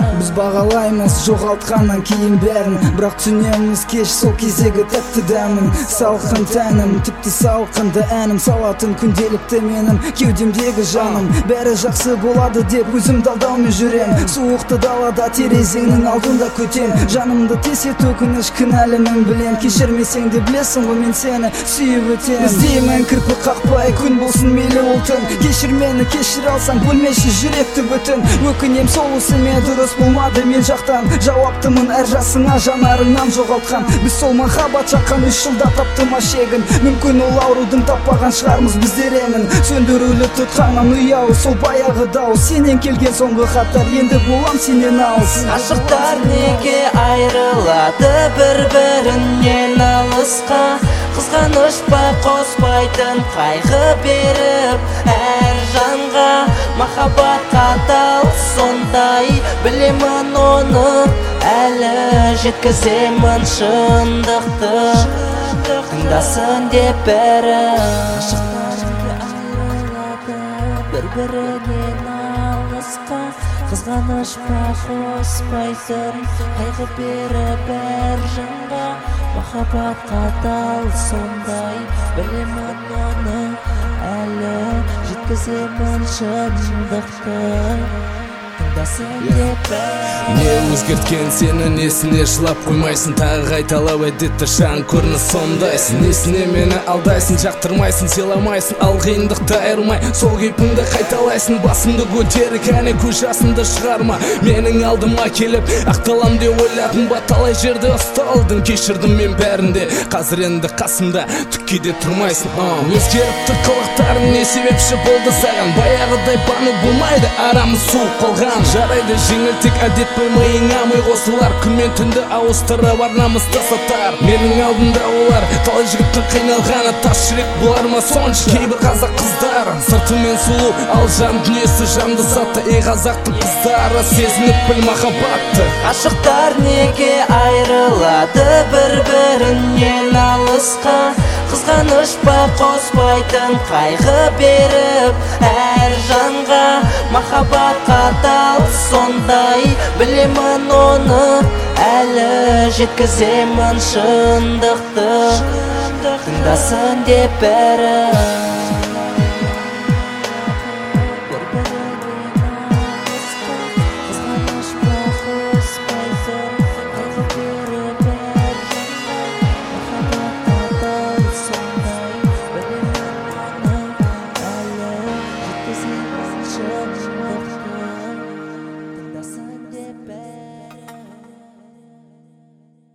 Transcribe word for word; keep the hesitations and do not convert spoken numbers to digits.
Біз бағалаймыз жоғалтқаннан кейін бәрін, бірақ түсінеміз кеш сол кездегі тәтті дәмін. Салқын тәнім, тіпті салқынды әнім, салатын күнделікті менің кеудемдегі жаным. Бәрі жақсы болады деп өзімді алдаумен жүрем, суықты далада терезеңнің алдында көтем. Жанымды тесет өкініш кінәлімін білем, кешірмесең де білесің ғой мен сені сүйіп өтем. Іздеймін кірпік қақпай күн болсын мейлі ол түн, кешір мені кешір алсаң бөлмеші жүректі бүтін. Өкінем сол ісіме дұрыс болмады мен жақтан, жауаптымын әр жасыңа жанарыңнан жоғалтқан. Біз сол махаббат жаққан үш жылда тапты ма шегін, мүмкін ол аурудың таппаған шығармыз біздер емін. Сөндірулі тұтқаннан ұялы сол баяғы дауыс, сенен келген соңғы хаттар енді болам сенен алыс. Ғашықтар неге айрылады бір-бірінен алысқа, қызғаныш па қоспайтын қайғы беріп әр жанға. Махаббат қатал сондай, білемін оны әлі жеткіземін шындықты, тыңдасын деп бәрі. Ғашықтар неге айрылады бір-бірінен алысқа, қызғаныш па қоспайтын қайғы беріп әр жанға. Махаббат қатал сондай, білемін оны әлі жеткіземін шындықты, тыңдасын деп бәрі. Не өзгерткен сені, несіне жылап қоймайсың, тағы қайталау әдетті шаң көрініс сондайсың. Несіне мені алдайсың, жақтырмайсың, сыйламайсың, ал қиындықты айырмай сол кейпіңді қайталайсың. Басымды көтерік әне көз жасымды шығарма, менің алдыма келіп ақталам деп ойладың ба, талай жерде ұсталдың, кешірдім мен бәрінде. Қазір енді қасымда түкке де тұрмайсың. Өзгеріпті қылықтарың не себепші болды саған, баяғыдай баны болмайды, арамыз суық қалған. Жарайды жеңілтек әдет миыңа ми қосылар, күн мен түнді ауыстырып арнамызды сатар. Менің алдымда олар талай жігіттің қиналғаны, тас жүрек болар ма сонша кейбір қазақ қыздары. Сыртымен сұлу, ал жан дүниесі жанды сатты. Ей қазақтың қыздары, сезініп біл махаббатты. Ғашықтар неге айрылады бір-бірінен алысқа, қызғаныш па қоспайтын қайғы беріп әр жанға. Махаббат қатал сондай, білемін оны әлі жеткіземін шындықты, тыңдасын деп бәрі. Show